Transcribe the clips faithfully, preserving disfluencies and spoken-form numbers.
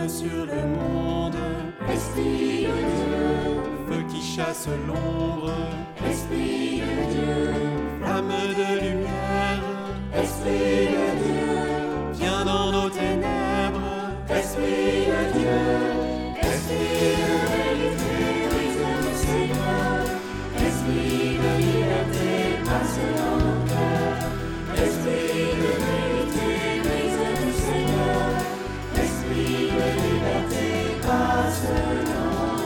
règne sur le monde. Esprit de Dieu, Feu qui chasse l'ombre, Esprit de Dieu, flamme de lumière, Esprit de Dieu, viens dans nos ténèbres. Esprit de Dieu, Esprit de vérité, brise nos Seigneur, Esprit de liberté, passe dans nos cœurs, Esprit de vérité, brise nos Seigneur, Esprit de liberté, passe dans nos cœurs.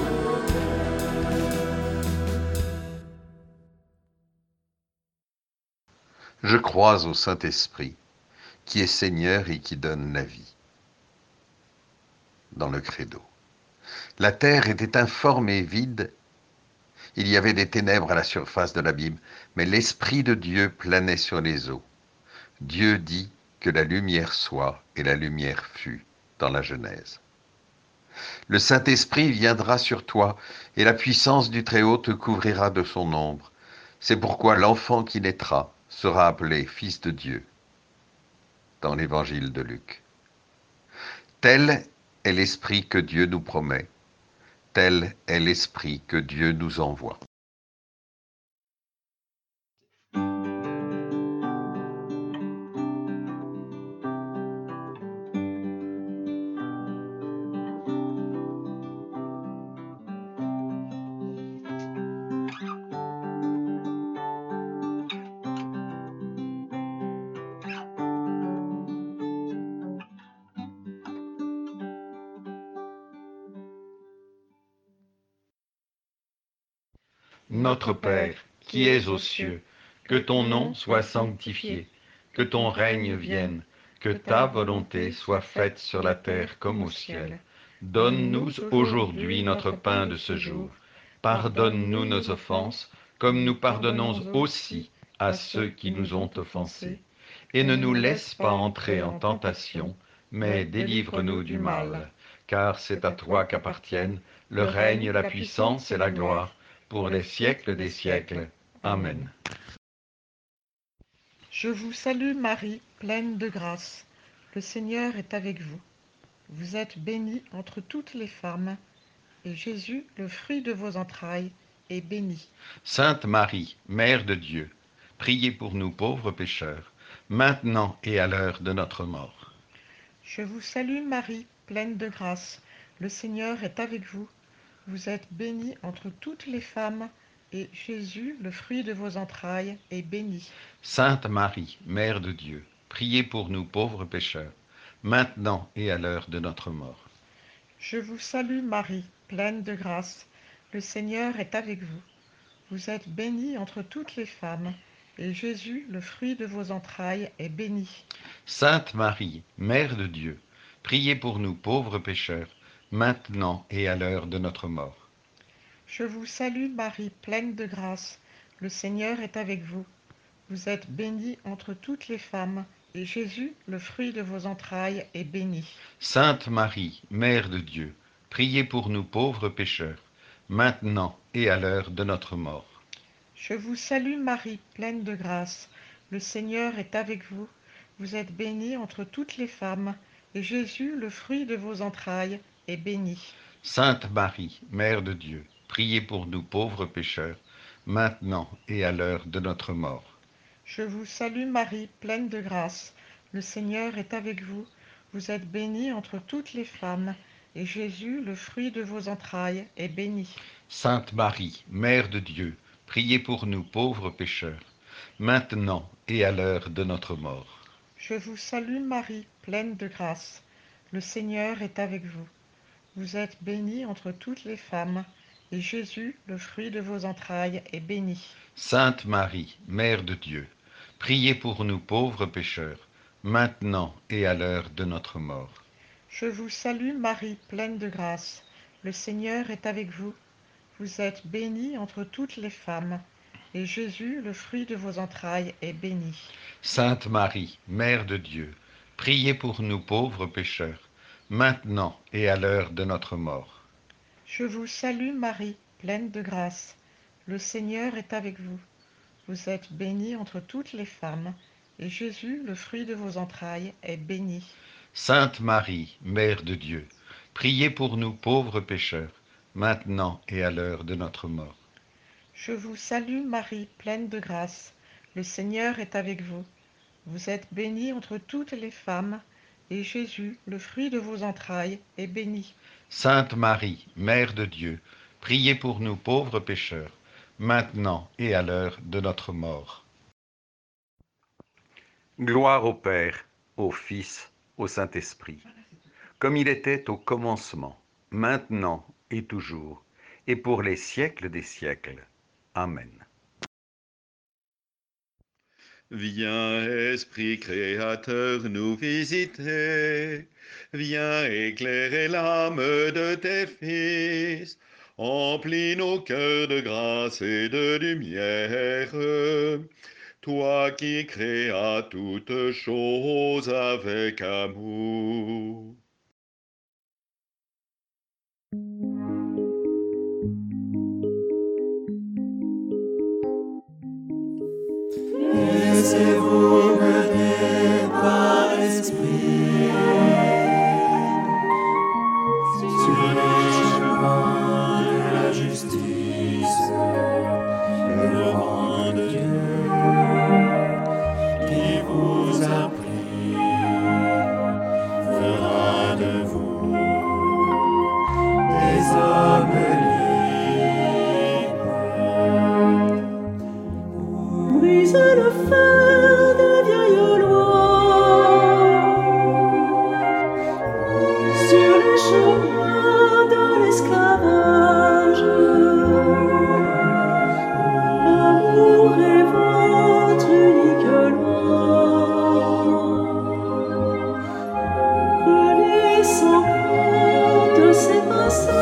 Je crois au Saint-Esprit, qui est Seigneur et qui donne la vie. Dans le credo. La terre était informe et vide. Il y avait des ténèbres à la surface de l'abîme, mais l'Esprit de Dieu planait sur les eaux. Dieu dit que la lumière soit, et la lumière fut, dans la Genèse. Le Saint-Esprit viendra sur toi, et la puissance du Très-Haut te couvrira de son ombre. C'est pourquoi l'enfant qui naîtra sera appelé Fils de Dieu, dans l'Évangile de Luc. Tel est l'Esprit que Dieu nous promet, tel est l'Esprit que Dieu nous envoie. Notre Père, qui es aux cieux, que ton nom soit sanctifié, que ton règne vienne, que ta volonté soit faite sur la terre comme au ciel. Donne-nous aujourd'hui notre pain de ce jour. Pardonne-nous nos offenses, comme nous pardonnons aussi à ceux qui nous ont offensés. Et ne nous laisse pas entrer en tentation, mais délivre-nous du mal. Car c'est à toi qu'appartiennent le règne, la puissance et la gloire, pour les siècles des siècles. Amen. Je vous salue Marie, pleine de grâce. Le Seigneur est avec vous. Vous êtes bénie entre toutes les femmes, et Jésus, le fruit de vos entrailles, est béni. Sainte Marie, Mère de Dieu, priez pour nous pauvres pécheurs, maintenant et à l'heure de notre mort. Je vous salue Marie, pleine de grâce. Le Seigneur est avec vous. Vous êtes bénie entre toutes les femmes, et Jésus, le fruit de vos entrailles, est béni. Sainte Marie, Mère de Dieu, priez pour nous pauvres pécheurs, maintenant et à l'heure de notre mort. Je vous salue Marie, pleine de grâce. Le Seigneur est avec vous. Vous êtes bénie entre toutes les femmes, et Jésus, le fruit de vos entrailles, est béni. Sainte Marie, Mère de Dieu, priez pour nous pauvres pécheurs, maintenant et à l'heure de notre mort. Je vous salue Marie, pleine de grâce. Le Seigneur est avec vous. Vous êtes bénie entre toutes les femmes, et Jésus, le fruit de vos entrailles, est béni. Sainte Marie, Mère de Dieu, priez pour nous pauvres pécheurs, maintenant et à l'heure de notre mort. Je vous salue Marie, pleine de grâce. Le Seigneur est avec vous. Vous êtes bénie entre toutes les femmes, et Jésus, le fruit de vos entrailles, est béni. Sainte Marie, Mère de Dieu, priez pour nous pauvres pécheurs, maintenant et à l'heure de notre mort. Je vous salue Marie, pleine de grâce. Le Seigneur est avec vous. Vous êtes bénie entre toutes les femmes, et Jésus, le fruit de vos entrailles, est béni. Sainte Marie, Mère de Dieu, priez pour nous pauvres pécheurs, maintenant et à l'heure de notre mort. Je vous salue Marie, pleine de grâce. Le Seigneur est avec vous. Vous êtes bénie entre toutes les femmes, et Jésus, le fruit de vos entrailles, est béni. Sainte Marie, Mère de Dieu, priez pour nous pauvres pécheurs, maintenant et à l'heure de notre mort. Je vous salue Marie, pleine de grâce. Le Seigneur est avec vous. Vous êtes bénie entre toutes les femmes, et Jésus, le fruit de vos entrailles, est béni. Sainte Marie, Mère de Dieu, priez pour nous pauvres pécheurs, maintenant et à l'heure de notre mort. Je vous salue Marie, pleine de grâce. Le Seigneur est avec vous. Vous êtes bénie entre toutes les femmes, et Jésus, le fruit de vos entrailles, est béni. Sainte Marie, Mère de Dieu, priez pour nous pauvres pécheurs, maintenant et à l'heure de notre mort. Je vous salue Marie, pleine de grâce. Le Seigneur est avec vous. Vous êtes bénie entre toutes les femmes, et Jésus, le fruit de vos entrailles, est béni. Sainte Marie, Mère de Dieu, priez pour nous pauvres pécheurs, maintenant et à l'heure de notre mort. Gloire au Père, au Fils, au Saint-Esprit, comme il était au commencement, maintenant et toujours, et pour les siècles des siècles. Amen. Viens, Esprit Créateur, nous visiter. Viens éclairer l'âme de tes fils. Emplis nos cœurs de grâce et de lumière. Toi qui créas toutes choses avec amour. Laissez-vous mener par l'Esprit sur les chemins de la justice, le rang de Dieu qui vous a pris fera de vous des hommes libres. Brise le fer des vieilles lois sur les chemins de l'esclavage. L'amour est votre unique loi. Prenez sans compte ces passages.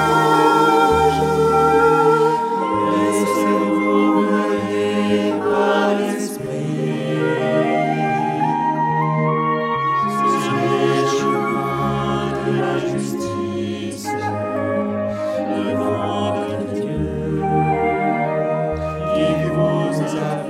Laissez-vous mener par l'Esprit sur les chemins de la justice, le vent de Dieu qui vous a